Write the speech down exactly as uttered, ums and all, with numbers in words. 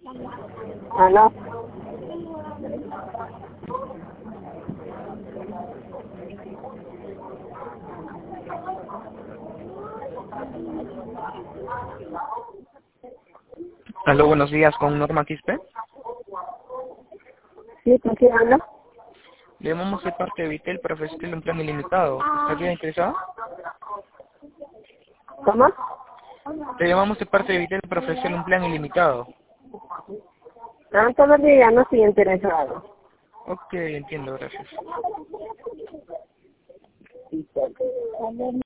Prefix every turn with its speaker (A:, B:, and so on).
A: ¿Aló?
B: Aló, buenos días, con Norma Quispe.
A: ¿Sí? ¿Con quién hablo?
B: Le llamamos de parte de Vitel para ofrecerle un plan ilimitado. ¿Estaría interesado?
A: ¿Cómo?
B: Le llamamos de parte de Vitel para ofrecerle un plan ilimitado.
A: Ah, todavía no estoy interesado.
B: Ok, entiendo, gracias.